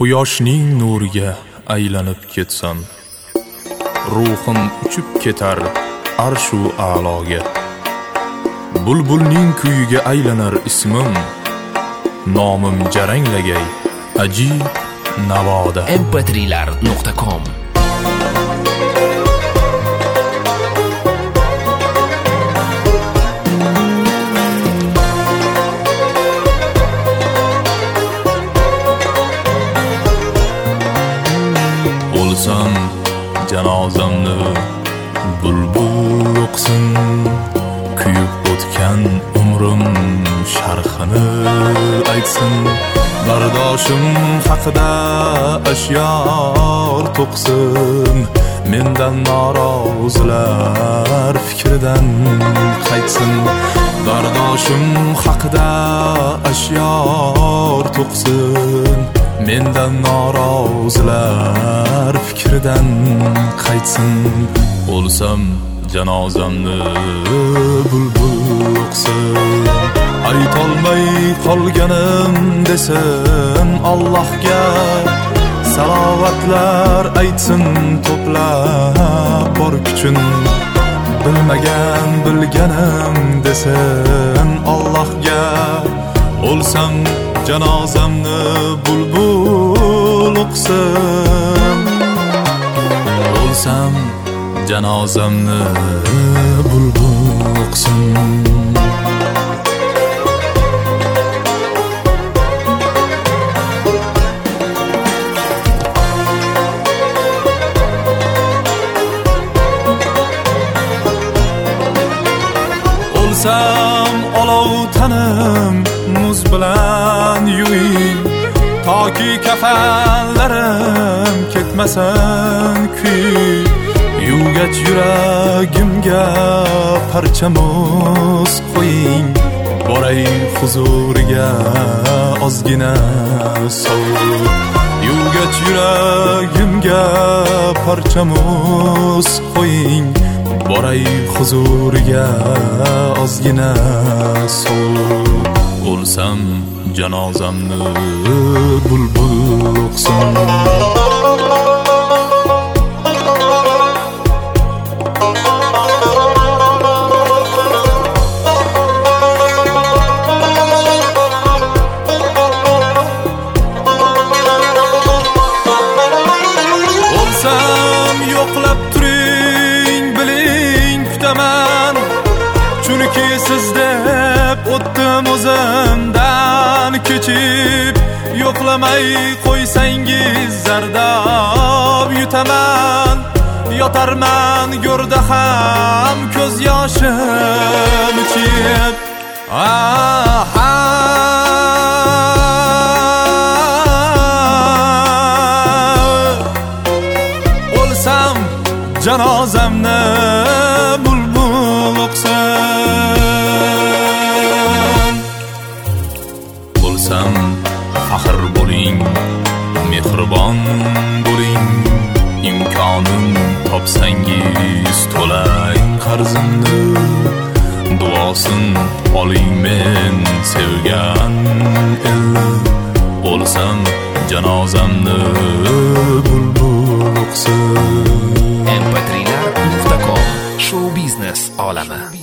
Quyoshning nuriga aylanib ketsam, ruhim uchib ketar arshu a'loga. Bulbulning kuyiga aylanar ismim, nomim jaranglagay ajib navoda. mp3lar.com Olsam janozamni bulbul o'qsin, kuyib o'tgan umrim sharhini aytsin. Bardoshim haqida ashyor to'qsin, mendan norozilar fikridan qaytsin. Bardoshim haqida ashyor to'qsin, mendan norozilar fikridan qaytsin. O'lsam janozamni bulbul o'qsin, aytolmay qolganim desin Allohga. Salovatlar aytsin to'plab bor kuchin, bilmagan bilganim desin Allohga. O'lsam janozamni bulbul o'qsin, o'lsam janozamni bulbul o'qsin. O'lsam olov tanim muz bilan yuving, toki kafanlarim ketmasin kuyib. Yuvgach yuragimga parcha muz qo'ying, boray huzuriga ozgina sovuq. Yuvgach yuragimga parcha muz qo'ying, boray huzuriga ozgina sovuq. O'lsam janozamni bulbul o'qsin. O'lsam yo'qlab turing, biling kutaman, chunki siz deb o'tdim o'zimdan kechib. Yo'qlamay qo'ysangiz zardob yutaman, yotarman go'rda ham ko'z yoshim ichib. O'lsam janozamni bulbul o'qsin. O'lsam faxr bo'ling, mehribon bo'ling, imkonim topsangiz to'lang qarzimni. Duosin oling men sevgan elni, o'lsam janozamni bulbul o'qsin. mp3lar.com Show biznes olami.